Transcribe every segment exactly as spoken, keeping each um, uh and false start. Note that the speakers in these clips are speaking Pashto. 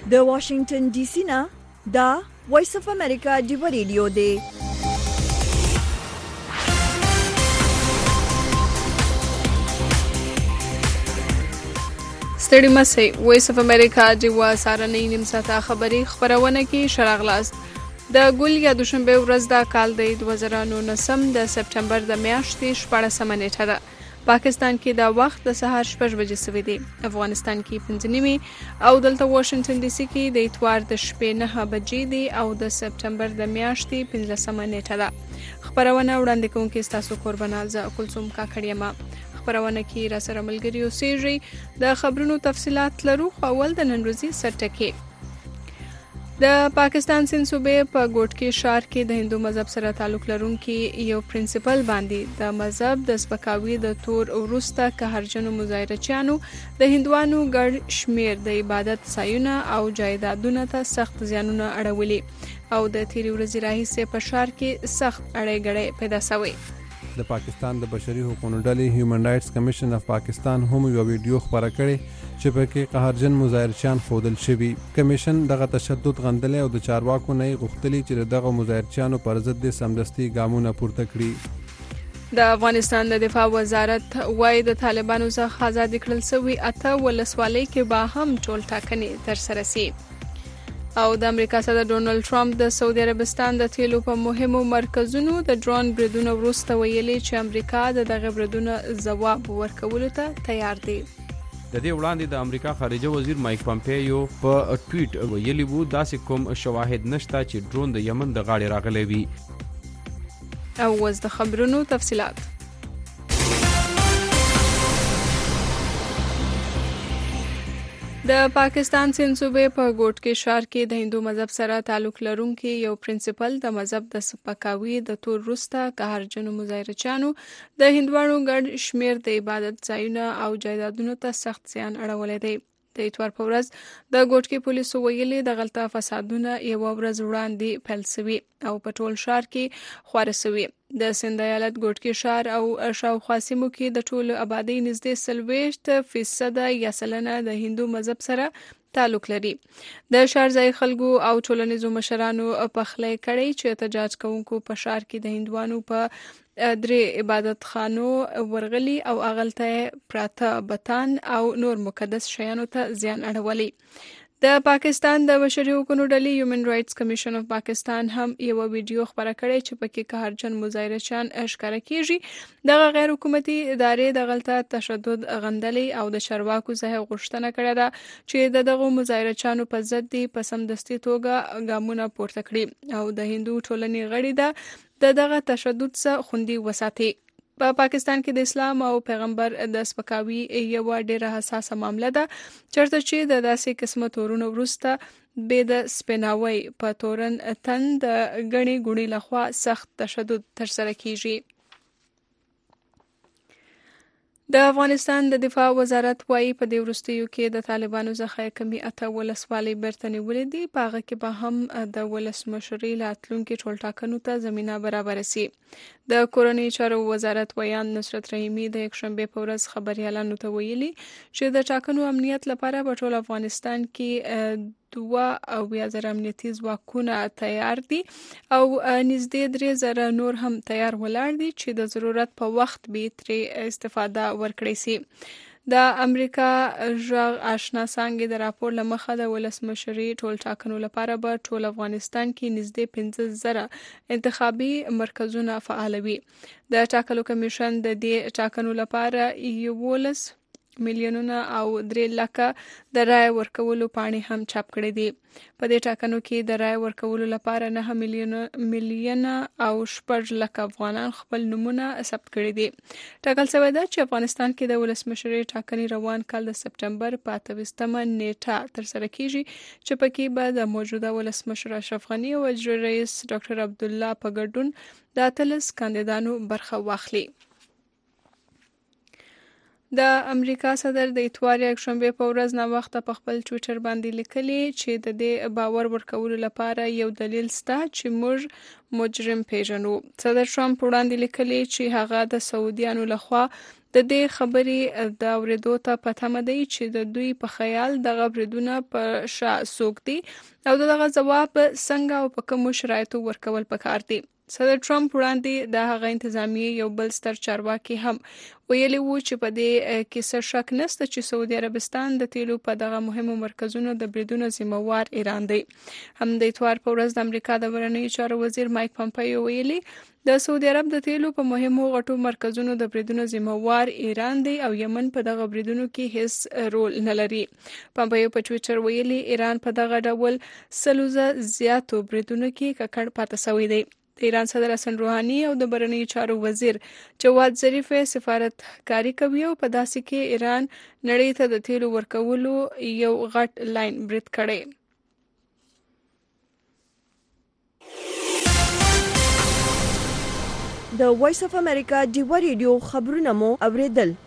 د واشنگټن ډي سي نه دا وایس اف امریکا دی ریډیو دی. ستړي مسئ وایس اف امریکا دی و سارنۍ نیم ساعته خبري خبرونه کې شراغلاست. د ګل یا دوشنبه ورځ د کال د دوه زره نولسم د سپټمبر د میاشتې شپاړسمه نیټه ده. پاکستان کې دا وخت د سهار شپږ بجې سوي دي. افغانستان کې پنځه نیمې او دلته واشنگټن ډي سي کې د اتوار د شپې نهه بجې دي او د سپټمبر د میاشتې پنځلسمه نیټه ده. خبرونه وړاندې کوونکې ستاسو قربانه زه کلثوم کاکړ خبرونه کې را سره ملګری اوسېږي. د خبرونو تفصيلات لرو خو اول د نن ورځې سرټکي. د پاکستان سند صوبې په ګوټکي ښار کې د هندو مذهب سره تعلق لرونکي یو پرنسپل باندې د مذهب د سپکاوي د تور وروسته قهرجنو مظاهرچیانو د هندوانو ګډ شمیر د عبادت ځایونه او جایدادونو ته سخت زیانونه اړولي او د تیرې ورځې راهیسې په ښار کې سخت اړې ګړې پیدا شوې. د پاکستان د بشري حقوقو ډلې هیومن رائټس کمیشن اف پاکستان هم یو ویډیو خبره کړې چې پکې قهرجن مظاهرچیان ښودل شوي. کمیشن دغه تشدد غندلی او د چارواکو نه یې غوښتلي چې دغه مظاهرچیانو پر ضد د سمدستي ګامونه پورته کړي. د افغانستان د دفاع وزارت وايي د طالبانو څخه آزاد کړل شوي اته ولسوالۍ کې به هم ټول ټاکنې ترسره شي. او د امریکا صدر ډونالد ټرمپ د سعودي عربستان د تیلو په مهمو مرکزونو د ډرون بریدونو وروسته ویلي چې امریکا د دغه بریدونو ځواب ورکولو ته تیار دی. د دې وړاندې د امریکا خارجه وزیر مایک پامپیو په ټویټ ویلي وو داسې کوم شواهد نشته چې ډرون د یمن د غاړې راغلی وي. او اوس د خبرونو تفصيلات. د پاکستان سند صوبې په ګوټکي ښار کې د هندو مذهب سره تعلق لرونکي یو پرنسپل د مذهب د سپکاوي د تور وروسته قهرجنو مظاهرچیانو د هندوانو ګډ شمیر د عبادت ځایونه او جایدادونو ته سخت زیان اړولی دی. د اتوار په ورځ د ګوټکي پولیسو ویلي د غلطه فسادونه یوه ورځ وړاندې پیل شوي او په ټول ښار کې خواره شوي. د سند ایالت ګوټکي ښار او شاوخوا سیمو کې د ټولو آبادۍ نږدې څلوېښت فیصده یا سلنه د هندو مذهب سره تعلق لري. د ښارځای خلکو او ټولنیزو مشرانو پخلی کړی چې احتجاج کوونکو په ښار کې د هندوانو په درې عبادت خانو ورغلي او اغلته پراته بتان او نور مقدس شیانو ته زیان اړولی. د پاکستان د بشري حقوقو ډلې هیومن رائټس کمیشن اف پاکستان هم یو ویډیو خبره کړې چې پکې قهرجن مظاهرچیان ښکاره کیږي. دغه غیر حکومتي ادارې د غلطه تشدد غندلي او د چارواکو څخه غوښتنه کړې ده چې د دغه مظاهرچیانو په ضد په سمدستي توګه ګامونه پورته کړي او د هندو ټولنې غړي ده د دغه تشدد څخه خوندي وساتي. په پا پاکستان کې د اسلام او پیغمبر د سپکاوي یو ډېره حساسه معامله ده چېرته چې د داسې قسمه تورونو وروسته بې د سپیناوي په تورن تن د ګڼې ګوڼې لخوا سخت تشدد ترسره کیږي. د افغانستان د دفاع وزارت وايي په دې وروستیو کې د طالبانو څخه کمی اته ولسوالۍ بیرته نیولې دي. په هغه کې به هم د ولسمشرۍ راتلونکي ټولټاکنو ته زمینه برابره شي. د کورنۍ چارو وزارت ویان نصرت رحیمي د یکشنبې په ورځ خبریالانو ته ویلي چې د ټاکنو امنیت لپاره په ټول افغانستان کې دوه اویا زره امنیتي ځواکونه تیار دي او نږدې درې زره نور هم تیار ولاړ دي چې د ضرورت په وخت به ترې استفاده ورکړي شي. د امریکا ژغ آشنا څانګې د راپور له مخه د ولسمشرۍ ټول ټاکنو لپاره به ټول افغانستان کې نږدې پنځه زره انتخابي مرکزونه فعالوي. د ټاکنو کمیشن د دې ټاکنو لپاره یولس میلیونونه او درې لکه د رای ورکولو پاڼې هم چاپ کړې دي. په دې ټاکنو کې د رای ورکولو لپاره نه میلیونه او شپږ لکه افغانان خپل نومونه ثبت کړي دي. ټاکل شوی ده چې افغانستان کې د ولسمشرۍ ټاکنې روان کال د سپټمبر په اته ویشتمه نیټه ترسره کیږي چې پکې به د موجوده ولسمشر اشرف غني او اجرایي رئیس ډاکټر عبدالله په ګډون د اتلس کاندیدانو برخه واخلي. د امریکا صدر د اتوار یکشنبې په ورځ ناوخته په خپل ټویټر باندې لیکلي چې د دې باور ورکولو لپاره یو دلیل شته چې موږ مجرم پیژنو. صدر ټرمپ وړاندې لیکلي چې هغه د سعودیانو لخوا د دې خبرې د اورېدو ته پته مده چې د دوی په خیال دغه بریدونه په شا سوق دي او دغه ځواب څنګه او په کومو شرایطو ورکول پکار دي. صدر ټرمپ وړاندې د هغه انتظامیه یو بل ستر چارواکي هم ویلي وو چې په دې کې څه شک نشته چې سعودي عربستان د تیلو په دغه مهمو مرکزونو د بریدونو ذمہوار ایران دی. هم د اتوار په ورځ د امریکا د بهرنیو چارو وزیر مایک پامپیو ویلي د سعودي عرب د تیلو په مهمو غټو مرکزونو د بریدونو ذمہوار ایران دی او یمن په دغه بریدونو کې هیڅ رول نه لري. پامپیو په ټویټر ویلي ایران په دغه ډول سلوزه زیاتو بریدونو کې ککړ پاتې شوی دی. د ایران صدر حسن روحاني او د بهرنیو چارو وزیر جواد ظریف سفارت کاری کوي او په داسې کې ایران نړۍ ته د تیلو ورکولو یو غټ لاین برید کړي. د وایس اف امریکا ډیوا ریډیو خبرونه مو اوریدل.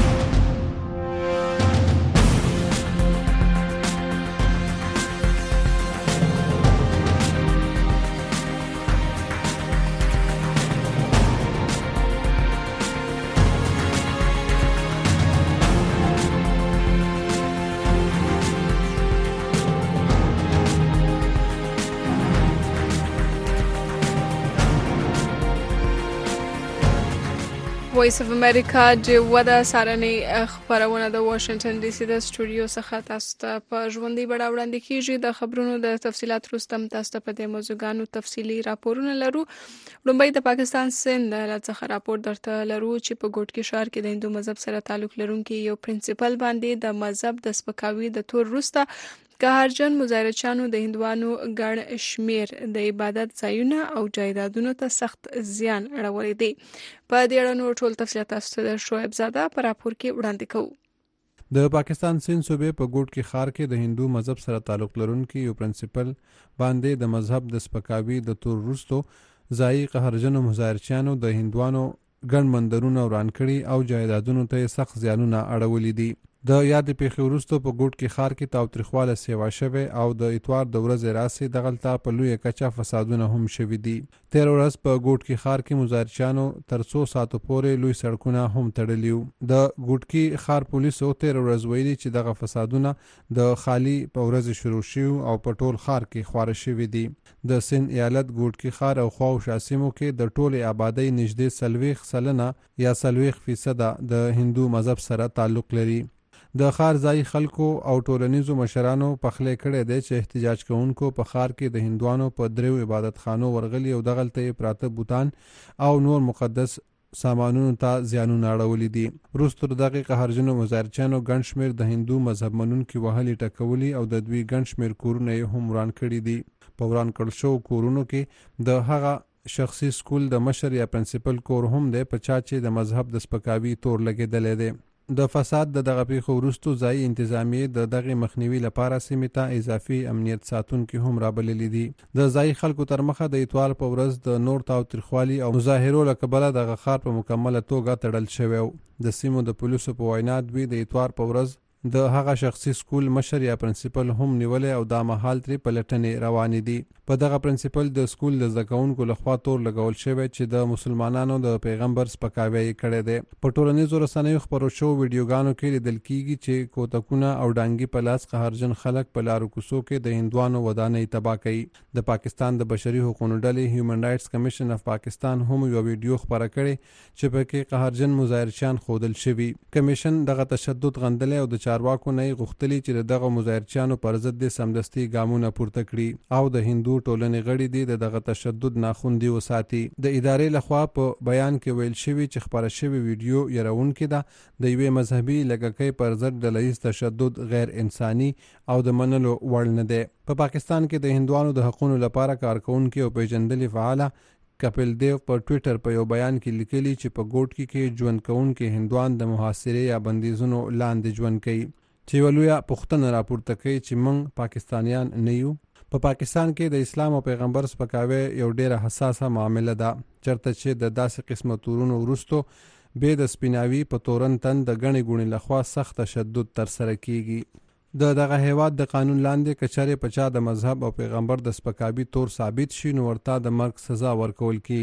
وایس اف امریکا د ودا سارنې خبرونه د واشنگټن ډي سي د سټوډیو څخه تاسو ته په ژوندۍ بڼه وړاندې کیږي. د خبرونو د تفصيلات وروسته تاسو ته په دې موضوعګانو تفصيلي راپورونه لرو. لومړی د پاکستان سند څخه راپور درته لرو چې په ګوټکی ښار کې د هندو مذهب سره تعلق لرونکي یو پرنسپل باندې د مذهب د سپکاوي د تور وروسته قهرجن مظاهرچیانو د هندوانو ګڼ شمیر د عبادت ځایونه او جایدادونو ته سخت زیان اړولی دی. په دې اړه نور ټول تفصیلات تاسو ته د شعیب زاده په راپور کې وړاندې کوو. د پاکستان سند صوبې په ګوټکی ښار کې د هندو مذهب سره تعلق لرونکي یو پرنسپل باندې د مذهب د سپکاوي د تور وروسته ځایي قهرجنو مظاهرچیانو د هندوانو ګڼ مندرونه وران کړي او جایدادونو ته سخت زیانونه اړولي دي. د یاد پیښې وروسته په ګوټکی ښار کې تاوتریخواله سیوا شوی او د اتوار د ورځې راسي دغلته په لوی کچا فسادونه هم شوي دي. تیر ورځ په ګوټکی ښار کې مظاهرچیانو تر څو ساعتو پورې لوی سړکونه هم تړلي وو. د ګوټکی ښار پولیسو تیر ورځ ویلي چې دغه فسادونه د خالی په ورځ شروع شوي او په ټول ښار کې خواره شوي دي. د سند ایالت ګوټکی ښار او خواوشا سیمو کې د ټولې آبادۍ نږدې څلوېښت سلنه یا څلوېښت فیصده د هندو مذهب سره تعلق لري. د ښار ځای خلکو او ټولنیزو مشرانو پخلی کړی دی چې احتجاج کوونکو په ښار کې د هندوانو په دریو عبادت خانو ورغلي او دغلته یې پراته بوتان او نور مقدس سامانونو ته زیانونه اړولي دي. وروسته دغه قهرجنو مظاهرچیانو ګڼ شمېر د هندو مذهب منونکي وهلي ټکولي او د دوی ګڼ شمېر کورونه یې هم وران کړي دي. په وران کړل شوو کورونو کې د هغه شخصي سکول د مشر یا پرنسپل کور هم دی په چا چې د مذهب د سپکاوي تور لګېدلی دی. د فساد د دغه پیښو وروسته ځایي انتظامیې د دغه مخنیوي لپاره سیمې ته اضافي امنیت ساتونکي هم رابللي دي. د ځایي خلکو تر مخه د اتوار په ورځ د نور تاوتریخوالي او مظاهرو له کبله دغه ښار په مکمله توګه تړل شوی و. د سیمو د پولیسو په وینا دوی د اتوار په ورځ د هغه شخصي سکول مشر یا پرنسپل هم نیولې او دا مهال ترې پلټنې روانې دي. په دغه پرنسپل د سکول د زده کوونکو لخوا تور لګول شوی چې د مسلمانانو د پیغمبر سپکاوی یې کړی دی. په ټولنیزو رسنیو خپرو شوو ویډیوګانو کې لیدل کیږي چې کوتکونه او ډانګي په لاس قهرجن خلک په لارو کوڅو کې د هندوانو ودانۍ تباه کوي. د پاکستان د بشري حقوقو ډلې هیومن رائټس کمیشن اف پاکستان هم یو ویډیو خپره کړی چې پکې قهرجن مظاهرچیان ښودل شوي. کمیشن دغه تشدد غندلی او د چارواکو نه یې غوښتلي چې دغه مظاهرچیانو پر ضد د سمدستي ګامونه پورته کړي او د هندو ټولنې غړي دي د دغه تشدد ناخوندي وساتي. د ادارې لخوا په بیان کې ویل شوي چې خپره شوې ویډیو یرونکې ده د یوې مذهبي لږکۍ پر ضد ډلهییز تشدد غیر انساني او د منلو وړ نه دی. په پاکستان کې د هندوانو د حقوقو لپاره کارکونکي او پیژندلې فعاله کپل دیو پر ټویټر په یو بیان کې لیکلي چې په ګوټکی کې ژوند کوونکي هندوان د محاصرې یا بندیزونو لاندې ژوند کوي چې ولویا پښتنه راپورته کوي چې موږ پاکستانیان نه یو. په پا پاکستان کې د اسلام او پیغمبر سپکاوی یو ډیره حساسه معامله ده چرته چې د داسې قسمه تورونو وروسته به د سپیناوي په تورن تن د غنې ګونې لخوا سخت تشدد تر سره کیږي. د دغه هیواد د قانون لاندې کچاري پچا د مذهب او پیغمبر د سپکاوي تور ثابت شي نو ورته د مرګ سزا ورکول کیږي.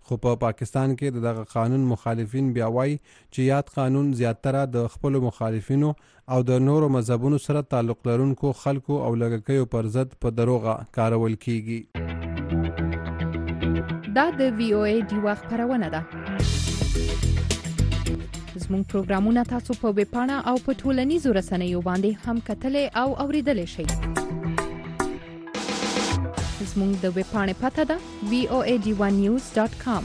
خو په پا پاکستان کې دغه قانون مخالفین بیا وایي چې یاد قانون زیاتره د خپل مخالفینو او د نورو مذهبونو سره تعلق لرونکو خلکو او لږکیو پر ضد په دروغه کارول کیږي. دا د وی او ای ډیوا خبرونه ده. زموږ پروګرامونه تاسو په ویب پاڼه او په ټولنیزو رسنیو باندې هم کتلای او اوریدلای شئ. زموږ د ویب پاڼې پته ده وی او ای ډی ون نیوز ډاټ کام.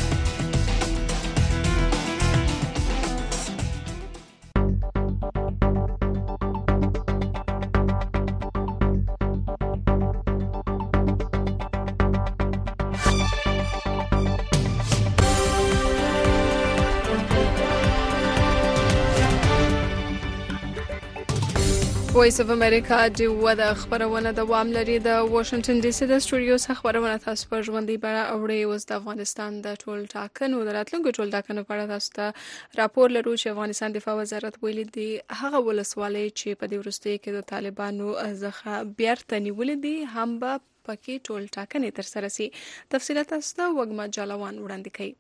وایس اف امریکا د ودا خبرونه دوام لري. د واشنگټن ډي سي د سټوډیو څخه خبرونه تاسو په ژوندۍ بڼه اوري. اوس د افغانستان د ټول ټاکنو د راتلونکو ټول ټاکنو په اړه تاسو ته راپور لرو چې افغانستان دفاع وزارت ویلي دی هغه ولسوالۍ چې په دې وروستیو کې د طالبانو څخه بیرته نیولې دي هم به پکې ټول ټاکنې ترسره شي. تفصیلات تاسو ته وګما جالوان وړاندې کوي.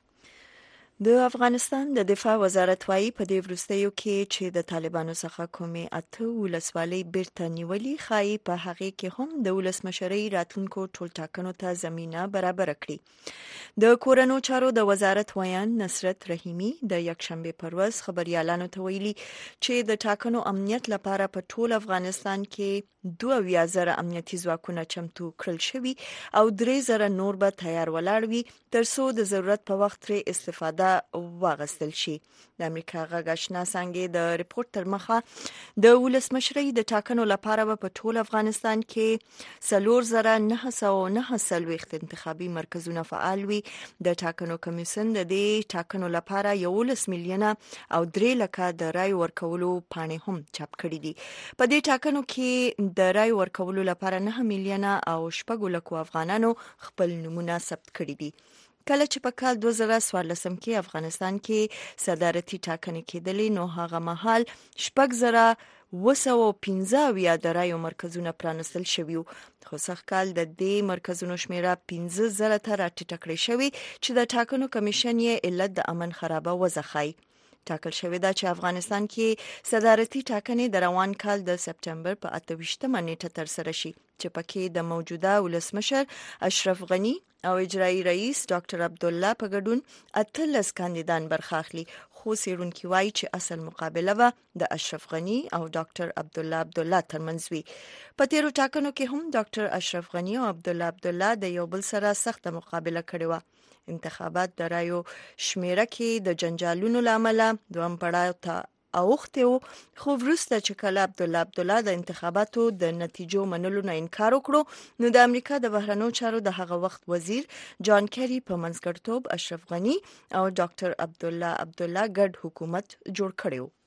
د افغانستان د دفاع وزارت وايي په دې وروستیو کې چې د طالبانو څخه کومې اته ولسوالۍ بیرته نیولې خایي په هغه کې هم د ولسمشرۍ راتلونکو ټول ټاکنو ته زمينه برابر کړي. د کورونو چارو د وزارت ویان نصرت رحیمی د یکشنبه پر ورځ خبريالانو ته ویلي چې د ټاکنو امنیت لپاره په ټول افغانستان کې دوه ویا زره امنیتي ځواکونه چمتو کړل شوي او درې زره نور به تیار ولاړ وي ترڅو د ضرورت په وخت ترې استفاده واغستل شي. د امریکا غږ آشنا څنګه د ریپورت تر مخه د ولسمشرۍ د ټاکنو لپاره په ټول افغانستان کې څلور زره نه سوه نه څلوېښت انتخابي مرکزونه فعال وي. د ټاکنو کمیسیون د دې ټاکنو لپاره یولس میلیونه او درې لکه د رای ورکولو پاڼې هم چاپ کړې دي. په دې ټاکنو کې د رای ورکولو لپاره نه میلیونه او شپږ لکو افغانانو خپل نمونه ثبت کړي دي. کله چې په کال دوه زره څوارلس کې افغانستان کې صدارتي ټاکنې کېدلې نو هغه مهال شپږ زره اوه سوه پنځه اویا د رایو مرکزونه پرانستل شوي وو. خو سږ کال د دې مرکزونو شمیره پنځه زره ته راټیټه کړې شوې چې د ټاکنو کمیشن یې علت د امن خرابه وضع ښایي. ټاکل شوې ده چې افغانستان کې صدارتي ټاکنې د روان کال د سپټمبر په اته ویشتمه نیټه ترسره شي چې پکې د موجوده ولسمشر اشرف غنی او اجرایی رئیس ډاکټر عبدالله په ګډون اتلس کاندیدان برخه اخلي. خو څېړونکي وایي چې اصل مقابله به د اشرف غنی او ډاکټر عبدالله عبدالله ترمنځ وي. په تیرو ټاکنو کې هم ډاکټر اشرف غنی او عبدالله عبدالله د یو بل سره سخته مقابله کړې وه. انتخابات د رایو شمیره کې د جنجالونو لامل دوام پړاو ته اوخته وو. خو وروسته چې کله عبدالله عبدالله د انتخاباتو د نتیجو منلو نه انکار وکړو نو د امریکا د بهرنیو چارو د هغه وخت وزیر جان کری په منځګړیتوب اشرف غنی او ډاکټر عبدالله عبدالله ګډ حکومت جوړ کړی و.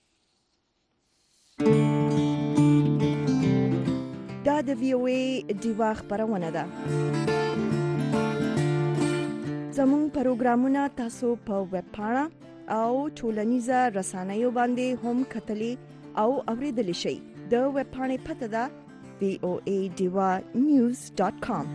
دا د وی او ای ډیوا خبرونه ده. زموږ پروګرامونه تاسو په ویب پاڼه او ټولنیزه رسنیو باندې هم کتلی او اوریدلی شئ. د ویب پاڼې پته ده وی او ای ډیوا نیوز ډاټ کام.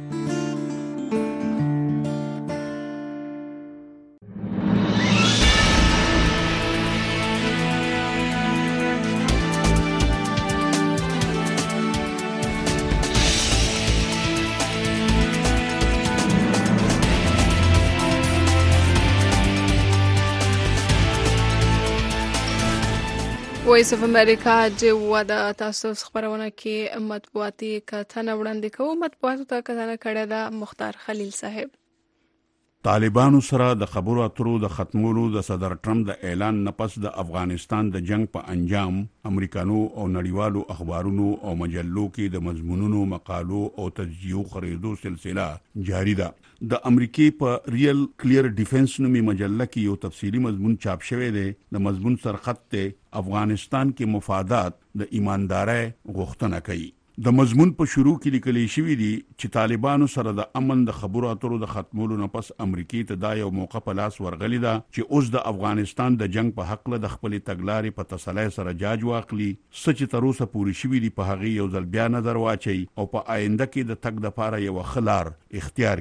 وایس اف امریکا د ودا تاسو خبرونه کې مطبوعاتي کتنه وړاندې کوو. مطبوعاتو ته کتنه کړې ده مختار خلیل صاحب. طالبانو سره د خبرو اترو د ختمولو د صدر ټرمپ د اعلان نه پس د افغانستان د جنگ په انجام امریکانو او نړیوالو اخبارونو او مجلو کې د مضمونونو مقالو او تجزیو خریدو سلسله جاری ده. د امریکای په ریل کلیر ډیفنس نومي مجله کې یو تفصیلی مضمون چاپ شوی دی. د مضمون سرخط ته افغانستان کې مفادات د ایماندارۍ غوښتنه کوي. د مضمون په شروع کې لیکل شوی دی چې طالبانو سره د امن د خبرو اترو د ختمولو نه پس امریکای ته دا یو موقع په لاس ورغلی ده چې اوس د افغانستان د جنگ په حق له د خپل تګلارې په تسلی سره جاج واخلي. سچ تر اوسه پوری شوی دی په هغه یو ځل بیا نظر واچي او په آینده کې د تګ د پاره یو خلار اختیار کی.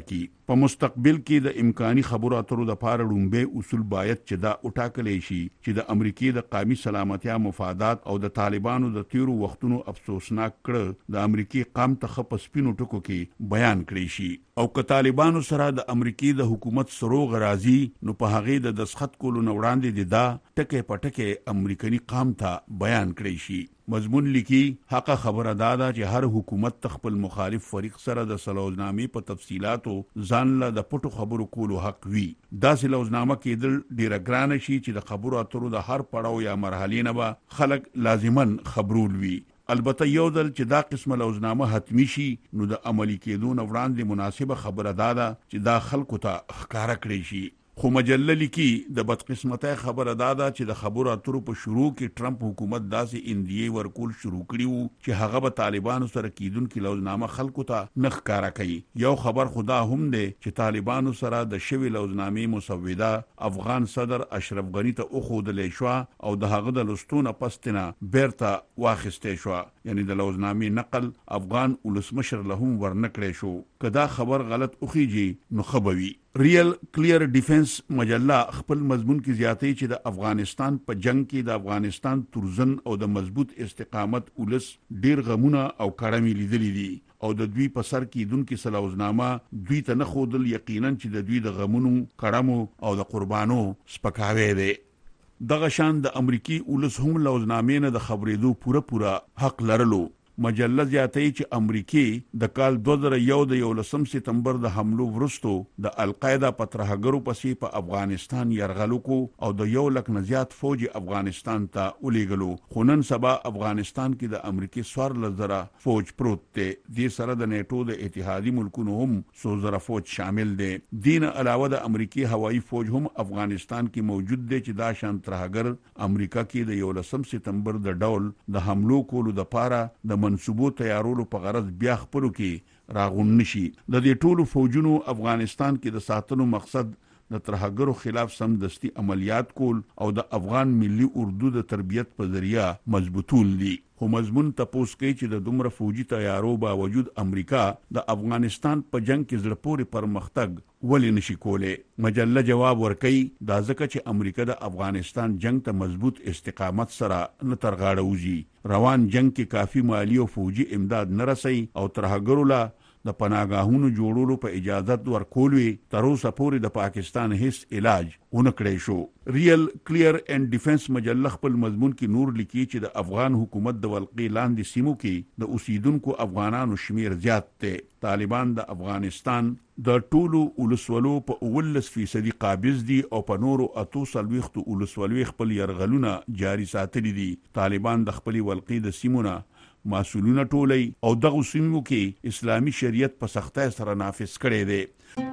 په مستقبل کې د امکاني خبرو اترو د پاره لومبه اصول باید چې دا وټاکلې شي چې د امریکای د قومي سلامتیا مفادات او د طالبانو د تیرو وختونو افسوسناک کړه د امریکای قام ته خپ سپینو ټکو کې بیان کړی شي او که طالبانو سره د امریکای د حکومت سروغ راځي نو په هغه د دسخط کولو نو وړاندې د دا ټکه پټکه امریکایي قام ته بیان کړی شي مضمون لیکي حق خبره دادا چې هر حکومت تخپل مخالف فریق سره د سلوزنامې په تفصيلاتو ځان له د پټو خبرو کولو حق وي دا سلوزنامه کېدل ډیره ګرانه شي چې د خبرو اترو د هر پړاو یا مرحلې نه به خلک لازمن خبرول وي البته یو ځل چې دا قسمه لوزنامه حتمی شي نو د عملی کېدو نه وړاندې مناسبه خبره دادا چې دا خلکو ته ښکارا کړی شي خو مجله لیکي د بدقسمتۍ خبره دادا چې د خبرو اترو په شروع کې ټرمپ حکومت داسې اندیې ورکول شروع کړی وو چې هغه به طالبانو سره کېدونکې لوزنامه خلکو ته نه ښکارا کوي یو خبر خدا هم دی چې طالبانو سره د شوی لوزنامې مسوده افغان صدر اشرف غنی ته اوخودلې شو او د هغه د لستونه پستنه بیرته واخیستې شو یعنی د لوزنامې نقل افغان ولسمشر له هم ورنکړې شو کدا خبر غلط اوخیږي نو خبوي ریل کلیر ډیفنس مجله خپل مضمون کې زیاتې چې د افغانستان په جنگ کې د افغانستان ترزن او د مضبوط استقامت ولس ډیر غمونه او کړمې لیدلې دي او د دوی په سر کې دونکو سلوزنامه دوی ته نه خودل یقینا چې د دوی د غمونو کړمو او د قربانو سپکاوي دي دغه شان د امریکای ولس هم لوزنامې نه د خبرېدو پوره پوره حق لرلو مجله زیاتې چې امریکای د کال دوه زره یو د یولسم سپتمبر د حملو ورستو د القاعده پترهګرو پسې په افغانستان يرغلو کو او د یو لک نه زیات فوج افغانستان ته ولېګلو خو نن سبا افغانستان کې د امریکای سوار لزره فوج پروت دی د سره د نیټو د اتحادي ملکونو هم سو زره فوج شامل دي دین علاوه د امریکای هوایي فوج هم افغانستان کې موجود دی چې دا شان ترهګر امریکا کې د یولسم سپتمبر د ډول د حملو کولو د پاره د منصوبو تیارولو په غرض بیا خپلو کې راغون نشي د دې ټولو فوجونو افغانستان کې د ساتنو مقصد د ترهګرو خلاف سمدستي عملیات کول او د افغان ملي اردو د تربیت په ذریعہ مضبوطول دي خو مضمون تپوس کوي چې د دومره فوجي تیارو باوجود امریکا د افغانستان په جنگ کې زړه پورې پرمختګ ولې نشي کوله مجله جواب ورکړي دا ځکه چې امریکا د افغانستان جنگ ته مضبوط استقامت سره نه ترغاړه وځي روان جنگ کې کافي مالی او فوجي امداد نه رسي او ترهګرو لا د پناګاهونو جوړولو په اجازت ورکولوي تر اوسه پورې د پاکستان هیڅ علاج ونکړی شو ریل کلیر اینڈ ډیفنس مجله خپل مضمون کې نور لیکي چې د افغان حکومت د ولقې لاندې سیمو کې د اوسیدونکو افغانانو شمیر زیات دی طالبان د افغانستان د ټولو ولسوالو په اولس فیصدي قابض دي او په نورو اتو سلويختو ولسوالو خپل يرغلونه جاري ساتلي دي طالبان د خپل ولقې د سیمونه مسؤلونه ټولي او دغه سیمو کې اسلامي شریعت په سختۍ سره نافذ کړي دي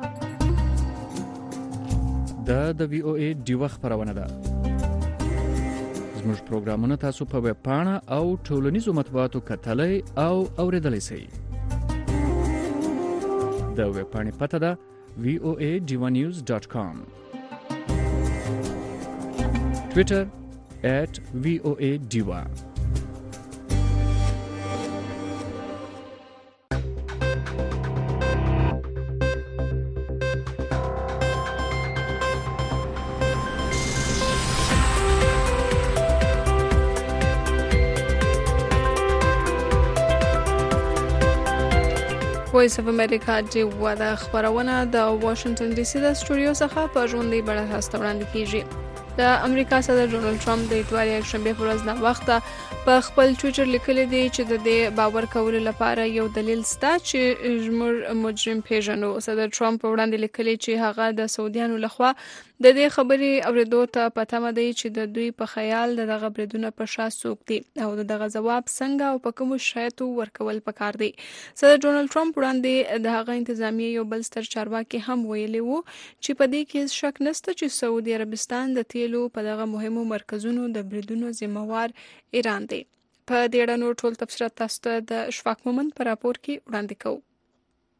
دا د وی او ای ډیوه خبرونه ده زموږ پروګرامونه تاسو په ویب پاڼه او ټولنیزو مطبوعاتو کتلای او اوریدلای شئ د ویب پاڼې پته ده وی او ای ډیوه نیوز ډاټ کام ټوئیټر at وی او ای ډیوه وایس اف امریکا ډیوه د خبرونه د واشنگټن ډي سي د سټوډیو څخه په ژوندۍ بڼه تاسو وړاندې کیږي د امریکا صدر ډونالد ټرمپ د اتوار یک شنبه پر ورځ نه وخت په خپل ټوئیټر لیکلی دی چې د دې باور کولو لپاره یو دلیل شته چې زموږ مجرم پیژنو صدر ټرمپ وړاندې لیکلی چې هغه د سعودیانو لخوا د دې خبرې اوریدو ته پته مده چې د دوی په خیال دغه بریدونه په شا سوق دي او دغه جواب څنګه او په کوم شرایطو ورکول پکار دي صدر ډونالد ټرمپ وړاندې د هغه انتظامی یو بل ستر چارواکي هم ویلي وو چې په دې کې شک نشته چې سعودي عربستان د تیلو په دغه مهمو مرکزونو د بریدونو ذمہوار ایران دی په دې اړه نور ټول تفصیلات تاسو ته د اشفاق مومن پر راپور کې وړاندې کوو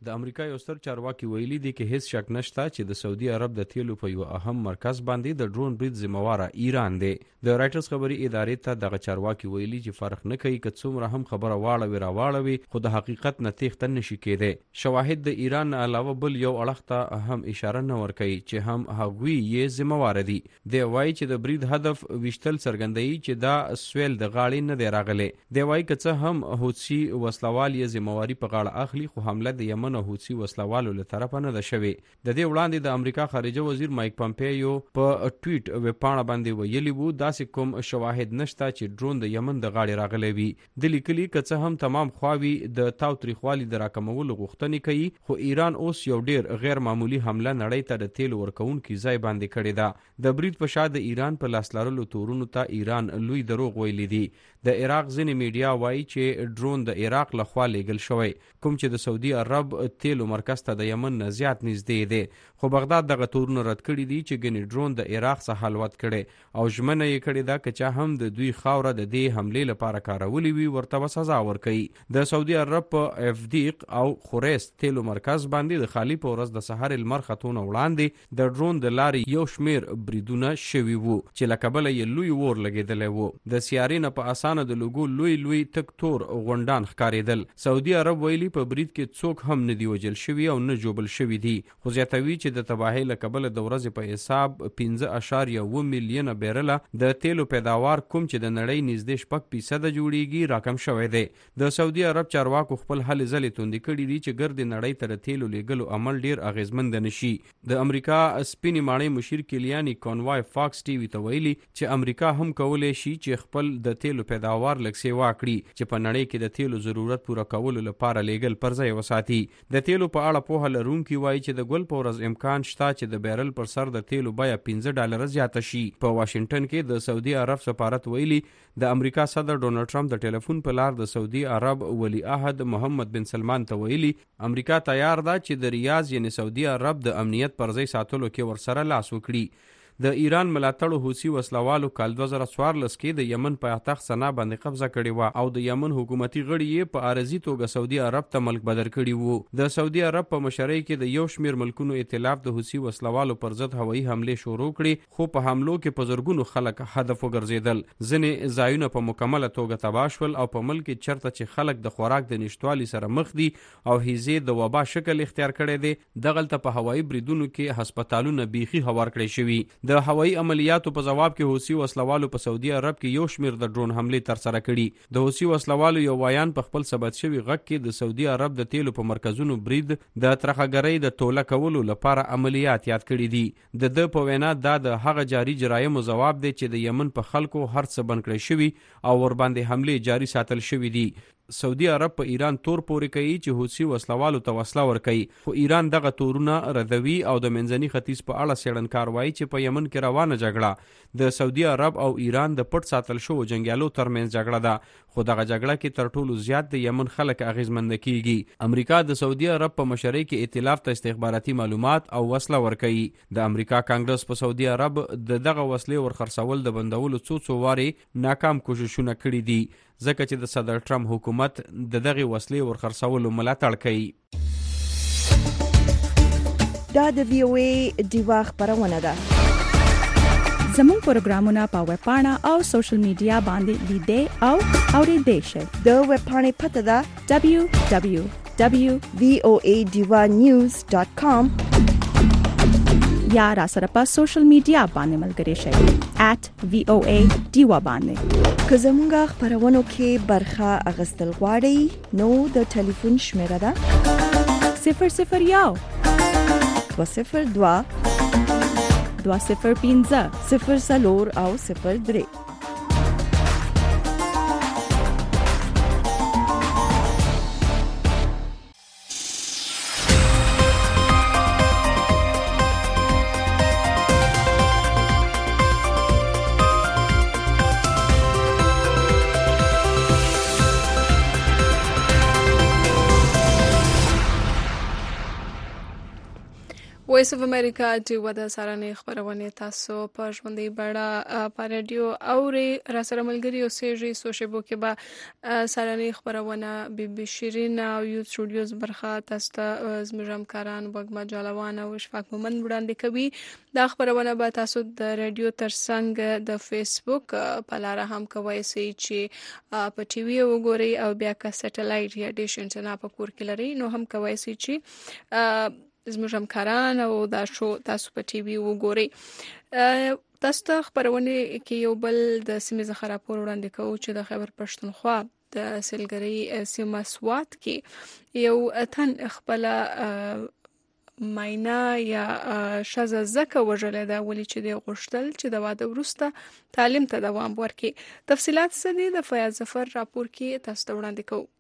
د امریکا یو ستر چارواکي ویلي دی کې هیڅ شک نشته چې د سعودي عرب د تیلو په یو اهم مرکز باندې د ډرون برید ذمہوار ایران دی. د رائټرز خبري ادارې ته دغه چارواکي ویلي چې فرق نه کوي که څومره هم خبره واړوي راواړوي خو د حقیقت نه تېښته نشي کېدی. شواهد د ایران نه علاوه بل یو اړخ ته هم اشاره نه ورکوي چې هم هغوی یې ذمہوار دي. دی وایي چې د برید هدف ویشتل څرګندوي چې دا سویل د غاړې نه دی راغلی. دی وایي که څه هم حوثي وسلوال یې ذمہواري په غاړه اخلي خو حمله د یمن او حوثي وسلوالو له طرفه نه ده شوې. د دې وړاندې د امریکا خارجه وزیر مایک پامپیو په ټویټ ویبپاڼه باندې ویلي وو داسې کوم شواهد نشته چې ډرون د یمن د غاړې راغلی وي. د لیکلي که څه هم تمام خواوي د تاوتریخوالي د راکمولو غوښتنې کوي خو ایران اوس یو ډیر غیر معمولی حمله نړۍ ته د تیلو ورکوونکي ځای باندې کړې ده. د برید په شا د ایران په لاس لرلو تورونو ته ایران لوی دروغ ویلي دي. د عراق ځینې میډیا وایي چې ډرون د عراق لخوا لیږل شوی کوم چې د سعودي عرب تیلو مرکز ته د یمن نه زیات نږدې دی. خو بغداد دغه تورونه رد کړي دي چې ګنې ډرون د عراق څخه الوت کړي او ژمنه یې کړې ده که چا هم د دوی خاوره د دې حملې لپاره کارولې وي ورته به سزا ورکوي. د سعودي عرب په افدیق او خریس تیلو مرکز باندې د خالی په ورځ د سحر المر خطونه وړاندې د ډرون د لارې یو شمیر بریدونه شوي وو چې له کبله یې لوی اور لګېدلی وو. د سیارې نه په اسانه د لوګو لوی لوی تک تور غونډان ښکارېدل. سعودي عرب ویلي په برید کې څوک هم نه دی وژل شوي او نه ژوبل شوي دي خو زیاتوي چې د تباهۍ له کبله د ورځې په حساب پنځه اعشاریه اوه میلیونه بیرله د تیلو پیداوار کوم چې د نړۍ نږدې شپږ فیصده جوړیږي راکم شوی دی. د سعودي عرب چارواکو خپل هلې ځلې توندې کړي دي چې ګردې نړۍ ته د تیلو لیږلو عمل ډیر اغیزمند نشي. د امریکا سپینې ماڼۍ مشیر کلیانی کانوای فاکس ټي وي ته ویلي چې امریکا هم کولی شي چې خپل د تیلو پیداوار لږ سیوا کړي چې په نړۍ کې د تیلو ضرورت پوره کولو لپاره لیږل پر ځای وساتي. د تیلو په اړه پوهه لرونکي وایي چې د ګل په ورځ امکان شته چې د بیرل پر سر د تیلو بیه پنځه ډالره زیاته شي. په واشنگټن کې د سعودي عرب سفارت ویلي د امریکا صدر ډونالډ ټرمپ د ټلیفون په لار د سعودي عرب ولی عهد محمد بن سلمان ته ویلي امریکا تیار ده چې د ریاض یعنی سعودي عرب د امنیت پر ځای ساتلو کې ورسره لاس وکړي. د ایران ملاتړو حوثي وسلوالو کال دوه زره څوارلس کې د یمن پایتخت سنا باندې قبضه کړې وه او د یمن حکومتي غړي یې په عارضي توګه سعودي عرب ته ملک بدر کړي وو. د سعودي عرب په مشرۍ کې د یو شمیر ملکونو ائتلاف د حوثي وسلوالو پر ضد هوایي حملې شروع کړي خو په حملو کې په زرګونو خلک هدف وګرځېدل. ځینې ځایونه په مکمله توګه تباه شول او په ملک کې چرته چې خلک د خوراک د نشتوالي سره مخ دي او هیزې د وبا شکل اختیار کړی دی دغلته په هوایي بریدونو کې هسپتالونه بیخي هوار کړی شوي. د هوایي عملیاتو په جواب کې حوثي وسلوالو په سعودي عرب کې یو شمیر د ډرون حملې تر سره کړي. د حوثي وسلوالو یو وایان په خپل ثبت شوي غږ کې د سعودي عرب د تیلو په مرکزونو برید د ترخهګرۍ د توله کولو لپاره عملیات یاد کړي دي. د ده په وینا دا د هغه جاري جرایمو ځواب دی چې د یمن په خلکو هر څه بند کړی شوي او ورباندې حملې جاري ساتل شوي دي. سعودي عرب په ایران تور پورې کوي چې حوثي وسلوالو ته وسله ورکوي خو ایران دغه تورونه ردوي او د منځني ختیځ په اړه څېړنکار وایي چې په یمن کې روانه جګړه د سعودي عرب او ایران د پټ ساتل شوو جنګیالو ترمنځ جګړه ده خو دغه جګړه کې تر ټولو زیات د یمن خلک اغیزمنده کیږي. امریکا د سعودي عرب په مشرۍ کې ائتلاف ته استخباراتي معلومات او وسله ورکوي. د امریکا کانګرس په سعودي عرب د دغه وسلې ورخرڅول د بندولو څو څو وارې ناکام کوششونه کړي دي ځکه چې د صدر ټرمپ حکومت د دغه وسلې ورخرڅولو ملاتړ کوي. دا د وی او ای ډیوا خبرونه ده. زموږ پروګرامونه په ویب پاڼه او سوشل میډیا باندې لیدئ او اورېدئ شئ. د ویب پاڼې پته ده دبلیو دبلیو دبلیو ډاٹ وی او ای ډیوا نیوز ډاٹ کام یا را سره په سوشل میډیا باندې ملګری شئ ایٹ وی او ای ډیوا باندې. که زموږ خبرونو کې برخه اخیستل غواړئ نو د ټلیفون شمیره ده صفر صفر یو دوه صفر دوه دوه صفر پنځه صفر څلور او صفر درې. وایس اف امریکا چې ودا سارنې خبرونه تاسو په ژوندۍ بڼه په رادیو اوري را سره ملګری اوسېږي سوشبو کې به سارنې خبرونه بي بي شيرين او یو سټوډیوز برخه تاسو ته زموږ همکاران وګما جالوان او شفاق مومند وړاندې کوي. دا خبرونه به تاسو د رادیو ترڅنګ د فیسبوک په لار هم کوي چې په ټي وي وګورئ او بیا که سټلایټ یا ډیش انټنا په کور کې لري نو هم کوي چې زموږ همکاران او دا شو تاسو په ټي وي وګورئ. تاسو ته خبرونه کې یو بل د سیمې څخه راپور وړاندې کوو چې د خیبر پښتونخوا د سیلګرۍ سیمه سوات کې یو تن خپل ماینا یا شزه زکه وژلې ده ولې چې د غشتل چې د واده وروسته تعلیم ته دوام ورکړي. تفصيلات سدي د فیاض ظفر راپور کې تاسو ته وړاندې کوو.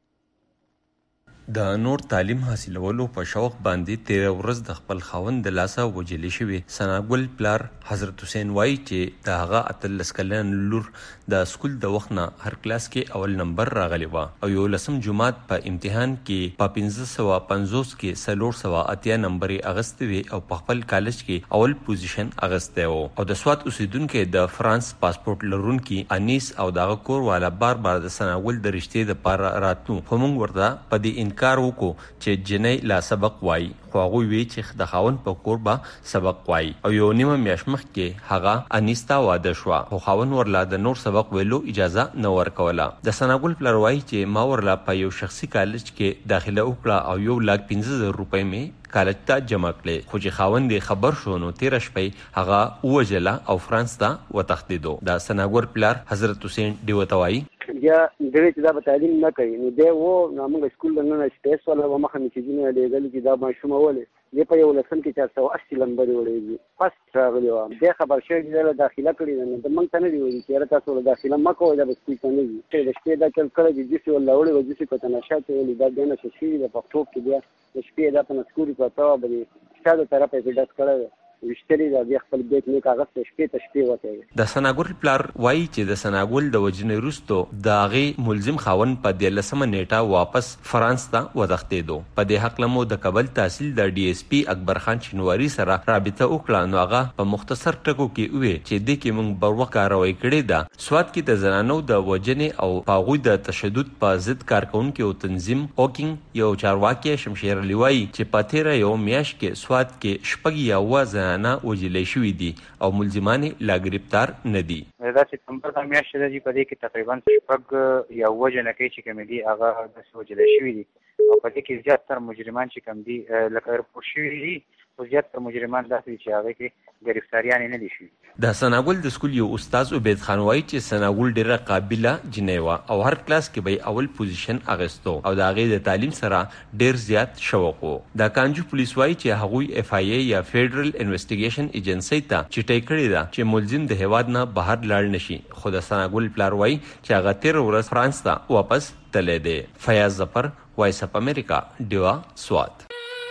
د نور تعلیم حاصلولو په شوق باندې تیر ورځ د خپل خاوند د لاسه وجلی شوی سناګل پلار حضرت حسین وای چې د هغه اتلس کلن لور د سکول د وخت نه هر کلاس کې اول نمبر راغلی و او یو لسم جمعات په امتحان کې په پنځه سوه پنځوس کې څلور سوه اتیا نمبر اغستې وي او په خپل کالج کې اول پوزیشن اغستی و او د سوات اوسیدونکو د فرانس پاسپورت لرونکي انیس او دغه کور والا بار بار د سناګل د رښتې د پار راتلو خو موږ ورته په دې کار وکړو چې جنۍ لا سبق وای خو هغه وی چې د خاوند په کور به سبق وای او یو نیمه میاشت مخکې هغه انیستا واده شو خو خاوند ورلا د نور سبق ویلو اجازه نه ورکوله. د سناګل پلار وای چې ما ورلا په یو شخصي کالج کې داخله وکړه او یو لاک پنځه زره روپۍ مې کالج ته جمع کړې خو چې خاوند خبر شو نو تیر شپې هغه وجله او فرانس ته وتښتیدو. د سناګل پلار حضرت حسین دیوتوای یا دوی چې دا به تعلیم نه کوي نو دی و نو موږ سکول نه سپیس ولا و مخه چې دینه لګل چې دا ماشوم ولې دی په یو لسن کې چار سوه اسی نمبر وړي فاست راغلی و د خبر شوی د داخله کړی نه د موږ ته نه دی وایي چې تاسو له داخله مکو دا به سکول ته نه وي د شپې دا کل کړی د جسي ولا وړي و جسي په تناشا ته ولې دا دنه شي د پښتو کې بیا د شپې دا په سکول په تاو باندې ستاسو طرفه کې ډاټ کړی وشتري د بیا خپل بیت نه کاغذ ته شپې ته شپې وته. د سناګل پلار وایي چې د سناګل د وجنې وروسته د هغې ملزم خاوند په دیارلسمه نیټه واپس فرانس ته وتښتېدو. په دې هکله مو د کابل تحصیل د ډي اس پي اکبر خان شینواري سره رابطه وکړه نو هغه په مختصر ټکو کې وویل چې دې کې موږ بر وخت کاروي کړې ده. سوات کې د زنانو د وجنې او په هغوی د تشدد په ضد کارکونکو او تنظیم هوکینګ یو چارواکي شمشیر علي وایي چې په تېره یو میاشت کې سوات کې شپږ یا اووه زنانه وجلې شوي دي او ملزمان لا گرفتار نه دي. دا سپتمبر د میاشتې ده چې په دې کې تقریبا شپږ یا اووه جنکۍ چې کومې دي هغه داسې وجلې شوي دي او په دې کې زیاتره مجرمان چې کوم دي لکه رپورټ شوي دي خو زیاتره مجرمان داسې چې هغه کې ګرفتاریانې نه دي شوي. د سناګل د سکول یو استاد عبید خان وایي چې سناګل ډیره قابله جنۍ وه او هر کلاس کې به اول پوزیشن اغستو او د هغې د تعلیم سره ډیر زیات شوق و. د کانجو پولیس وایي چې هغوی اف آی ای یا فیډرل انویسټیګیشن ایجنسی ته چټۍ کړې ده چې ملزم د هیواد نه بهر لاړ نشي خو د سناګل پلار وایي چې هغه تېره ورځ فرانس ته واپس تللی دی. فیاض ظفر وایس اف امریکا ډیوا سوات.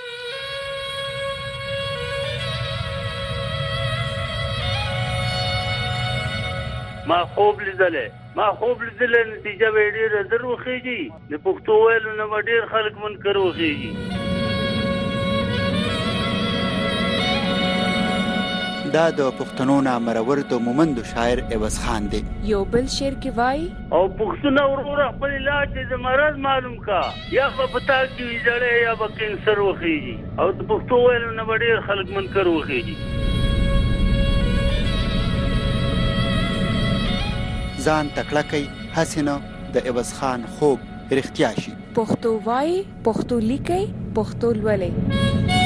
ما خوب لیدلې ما خوب لیدلې نتیجه به ډېره در وخیږي د پښتو ویلو نه به ډېر خلک منکر وخیږي. دا د پښتنو نامرور د مومندو شاعر عوض خان دی. یو بل شعر کې وای او پښتون وروره خپل علاج د مرض معلوم کا یا په پتا کې ویځړې یا په کینسر وخیږي او د پښتو ویلو نه به ډېر خلک منکر وخیږي. ځان تکړه کوي هسې نه د عوض خان خوب رښتیا شي. پښتو وای پښتو لیکي پښتو لولئ.